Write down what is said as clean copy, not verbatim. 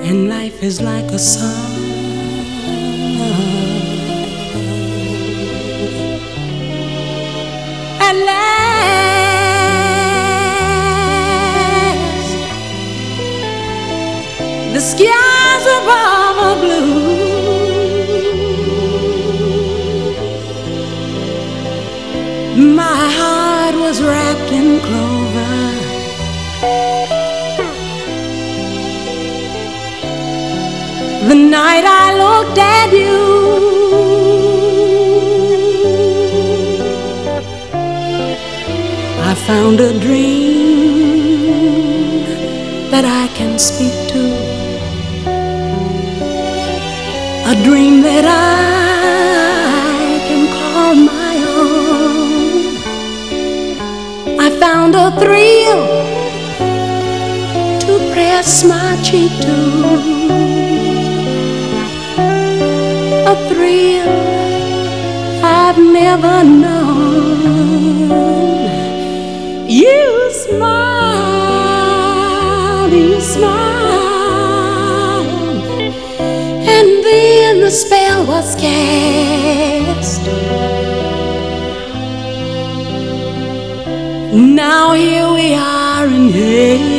and life is like a song. At last, the skies above are blue. My heart was wrapped in clover. The night I looked at you, I found a dream that I can speak to, a dream that I can call my own. I found a thrill to press my cheek to, a thrill I've never known. You smiled, and then the spell was cast. Now here we are in hell.